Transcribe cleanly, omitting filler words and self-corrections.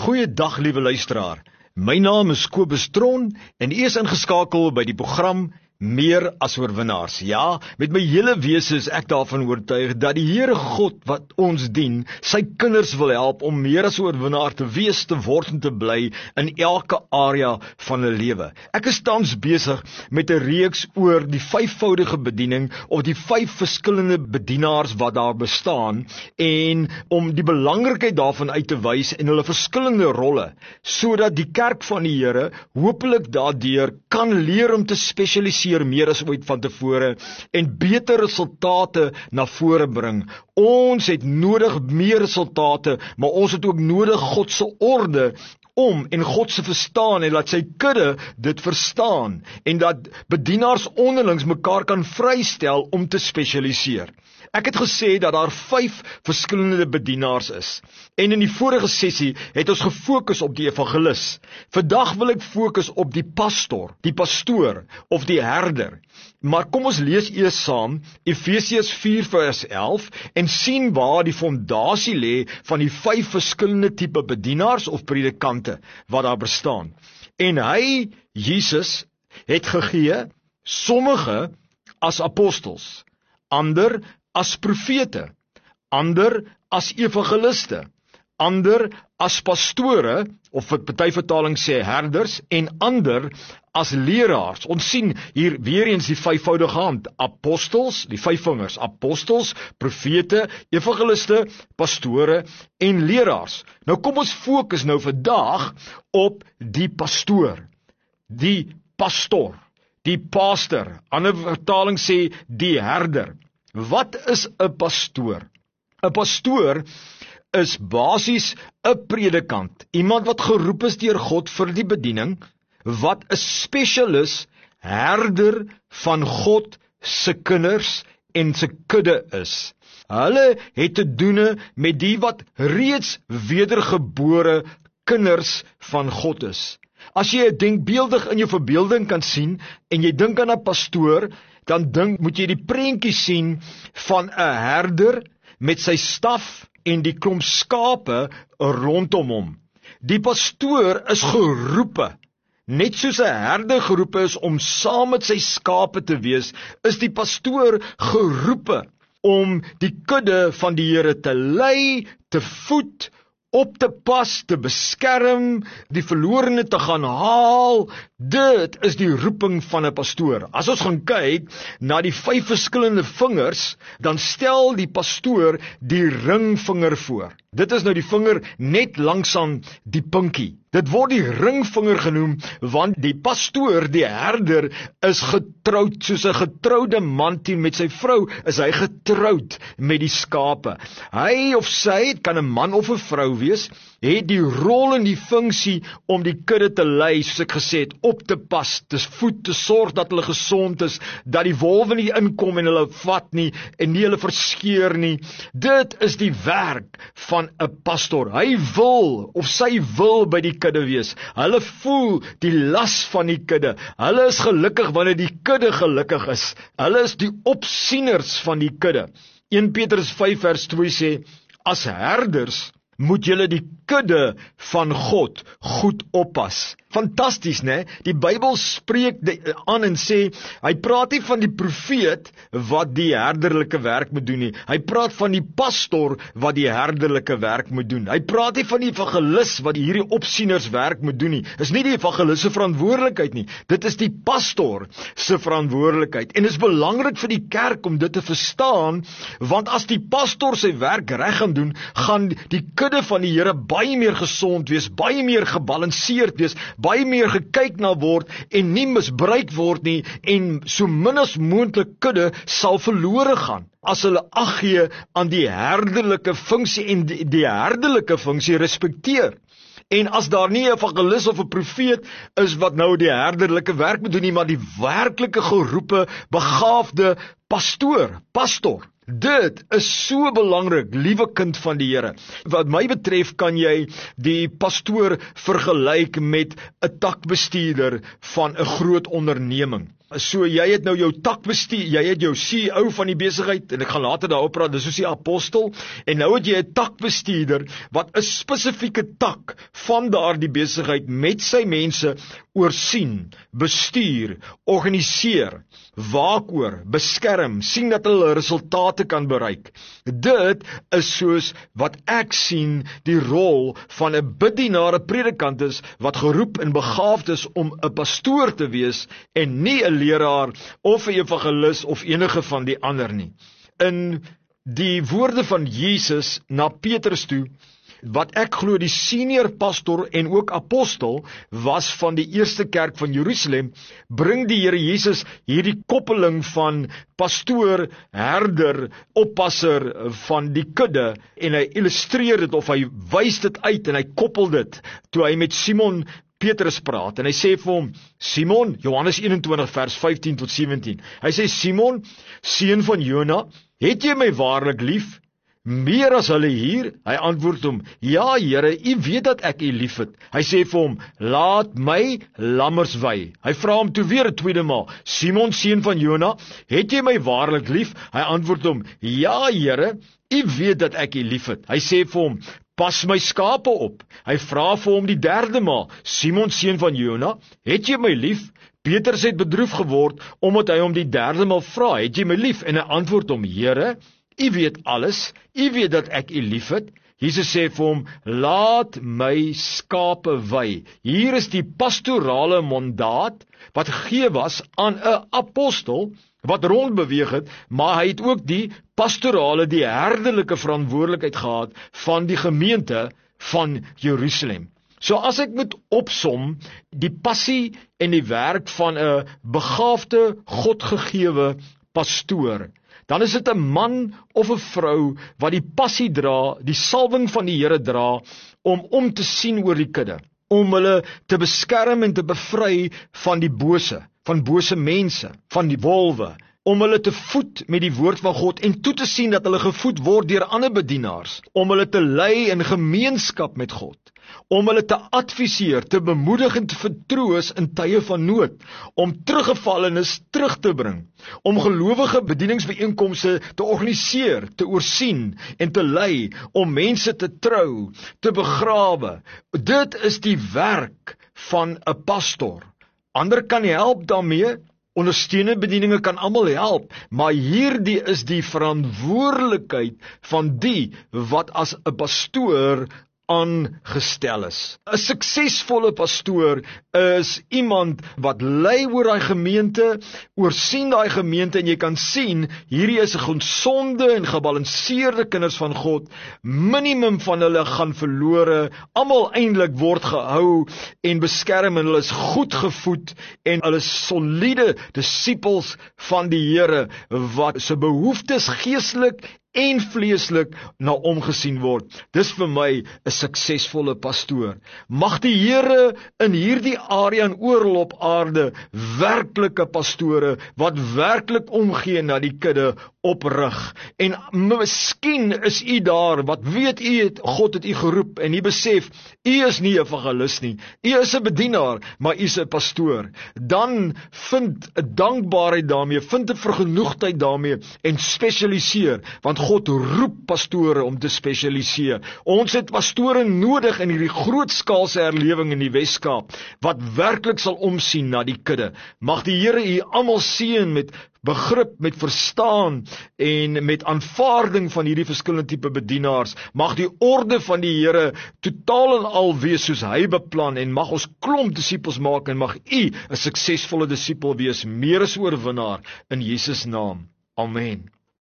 Goeiedag, liewe luisteraar. My naam is Kobus Tron en u is ingeskakel by die program Meer as oorwinnaars. Ja, met my hele wese is ek daarvan oortuig dat die Here God wat ons dien, sy kinders wil help om meer as oorwinnaar te wees, te word en te bly in elke area van hulle lewe. Ek is tans besig met 'n reeks oor die vyfvoudige bediening of die 5 verskillende bedienaars wat daar bestaan en om die belangrikheid daarvan uit te wys en hulle verskillende rolle, sodat die kerk van die Here hopelik daardeur kan leer om te spesialiseer meer as ooit van tevore en beter resultate na vore bring. Ons het nodig meer resultate, maar ons het ook nodig God se orde om en God se verstaan en laat sy kudde dit verstaan en dat bedienaars onderlings mekaar kan vrystel om te spesialiseer. Ek het gesê dat daar 5 verskillende bedienaars is. En in die vorige sessie het ons gefokus op die evangelis. Vandag wil ek fokus op die pastor, die pastoor of die herder. Maar kom ons lees eers saam Efesiërs 4 vers 11 en sien waar die fondasie lê van die 5 verskillende tipe bedienaars of predikante wat daar bestaan. En hy, Jesus, het gegee sommige as apostels, ander as profete, ander as evangeliste, ander as pastore, of wat party vertaling sê herders, en ander as leraars. Ons sien hier weer eens die vyfvoudige hand, apostels, die 5 vingers, apostels, profete, evangeliste, pastore en leraars. Nou kom ons fokus nou vandag op die pastoor, die pastor, die pastor, ander vertaling sê die herder. Wat is 'n pastoor? 'n Pastoor is basies 'n predikant, iemand wat geroep is deur God vir die bediening, wat 'n spesialis, herder van God se kinders en se kudde is. Hulle het te doen met die wat reeds wedergebore kinders van God is. As jy dit denkbeeldig in jou verbeelding kan sien en jy dink aan 'n pastoor, dan moet jy die prentjie sien van 'n herder met sy staf en die klomp skape rondom hom. Die pastoor is geroepe, net soos 'n herder geroepe is om saam met sy skape te wees, is die pastoor geroepe om die kudde van die Here te lei, te voed, op te pas, te beskerm, die verlorene te gaan haal. Dit is die roeping van 'n pastoor. As ons gaan kyk na die 5 verskillende vingers, dan stel die pastoor die ringvinger voor. Dit is nou die vinger net langs aan die pinkie. Dit word die ringvinger genoem, want die pastoor, die herder, is getroud, soos 'n getroude man teenoor met sy vrou, is hy getroud met die skape. Hy of sy, het kan 'n man of 'n vrou wees, het die rol en die funksie om die kudde te lei, soos ek gesê het, op te pas, te voed, te sorg dat hulle gesond is, dat die wolwe nie inkom en hulle vat nie, en nie hulle verskeur nie. Dit is die werk van 'n pastor. Hy wil, of sy wil by die kudde wees. Hulle voel die las van die kudde. Hulle is gelukkig wanneer die kudde gelukkig is. Hulle is die opsieners van die kudde. 1 Petrus 5 vers 2 sê, as herders moet julle die kudde van God goed oppas. Fantasties, né? Die Bybel spreek aan en sê, hy praat nie van die profeet wat die herderlike werk moet doen nie. Hy praat van die pastor wat die herderlike werk moet doen. Hy praat nie van die evangelis wat hierdie opsieners werk moet doen nie. Dis nie die evangelis se verantwoordelikheid nie. Dit is die pastor se verantwoordelikheid. En dit is belangrik vir die kerk om dit te verstaan, want as die pastor sy werk reg gaan doen, gaan die kudde van die Here baie meer gesond wees, baie meer gebalanseerd wees, baie meer gekyk na word en nie misbruik word nie, en so min as moontlik kudde sal verlore gaan as hulle ag gee aan die herderlike funksie en die herderlike funksie respekteer. En as daar nie 'n evangelis of 'n profeet is wat nou die herderlike werk moet doen nie, maar die werklike geroepe, begaafde pastor. Dit is so belangrik, liewe kind van die Here. Wat my betref kan jy die pastoor vergelyk met 'n takbestuurder van 'n groot onderneming. So jy het nou jou takbestuur, jy het jou CEO van die besigheid, en ek gaan later daarop praat, dis soos die apostel, en nou het jy 'n takbestuurder, wat 'n spesifieke tak van daardie besigheid met sy mense oorsien, bestuur, organiseer, waak oor, beskerm, sien dat hulle resultate kan bereik. Dit is soos wat ek sien die rol van 'n bedienaar, 'n predikant is, wat geroep en begaafd is om 'n pastoor te wees, en nie 'n leraar of 'n evangelis of enige van die ander nie. In die woorde van Jesus na Petrus toe, wat ek glo die senior pastor en ook apostel was van die eerste kerk van Jerusalem, bring die Here Jesus hierdie koppeling van pastoor, herder, oppasser van die kudde, en hy illustreer dit of hy wys dit uit en hy koppel dit toe hy met Simon Petrus praat, en hy sê vir hom, Simon, Johannes 21 vers 15 tot 17, hy sê, Simon, seun van Jona, het jy my waarlik lief? Meer as hulle hier? Hy antwoord hom, ja Here, u weet dat ek u lief het. Hy sê vir hom, laat my lammers wei. Hy vra hom toe weer 'n tweede maal, Simon, seun van Jona, het jy my waarlik lief? Hy antwoord hom, ja Here, u weet dat ek u lief het. Hy sê vir hom, pas my skape op. Hy vra vir hom die derde maal, Simon, seun van Jona, het jy my lief? Petrus het bedroef geword, omdat hy hom die derde maal vra, het jy my lief? En hy antwoord hom, Here, u weet alles, u weet dat ek u lief het. Jesus sê vir hom, laat my skape wei. Hier is die pastorale mandaat, wat gegee was aan 'n apostel, wat rondbeweeg het, maar hy het ook die pastorale, die herderlike verantwoordelikheid gehad, van die gemeente van Jerusalem. So as ek moet opsom, die passie en die werk van 'n begaafde, godgegewe pastoor, dan is dit 'n man of 'n vrou wat die passie dra, die salwing van die Here dra, om te sien oor die kudde, om hulle te beskerm en te bevry van die bose, van bose mense, van die wolwe, om hulle te voed met die woord van God en toe te sien dat hulle gevoed word deur ander bedienaars, om hulle te lei in gemeenskap met God, om hulle te adviseer, te bemoedig en te vertroos in tye van nood, om teruggevallenes terug te bring, om gelowige bedieningsbijeenkomste te organiseer, te oorsien en te lei, om mense te trou, te begrawe. Dit is die werk van 'n pastor. Ander kan help daarmee, ondersteunende bedieninge kan almal help, maar hierdie is die verantwoordelikheid van die wat as 'n pastoor aangestel is. 'n Suksesvolle pastoor is iemand wat lei oor daai gemeente, oorsien daai gemeente, en jy kan sien, hierdie is 'n gesonde en gebalanseerde kinders van God, minimum van hulle gaan verlore, almal eintlik word gehou en beskerm, en hulle is goed gevoed, en hulle is soliede disippels van die Here, wat se behoeftes geestelik en vleeslik na omgesien word. Dis vir my 'n suksesvolle pastoor. Mag die Here in hierdie area en oral op aarde werklike pastore wat werklik omgee na die kudde oprig. En miskien is u daar wat weet God het u geroep en u besef u is nie 'n evangelis nie. U is 'n bedienaar, maar u is 'n pastoor. Dan vind 'n dankbaarheid daarmee, vind 'n vergenoegdheid daarmee en spesialiseer, want God roep pastore om te spesialiseer. Ons het pastore nodig in hierdie grootskaalse herlewing in die Weskaap, wat werklik sal omsien na die kudde. Mag die Here u almal seën met begrip, met verstaan en met aanvaarding van hierdie verskillende tipe bedienaars. Mag die orde van die Here totaal en al wees soos hy beplan, en mag ons klomp disippels maak, en mag u 'n suksesvolle disipel wees, meer as oorwinnaar in Jesus naam. Amen.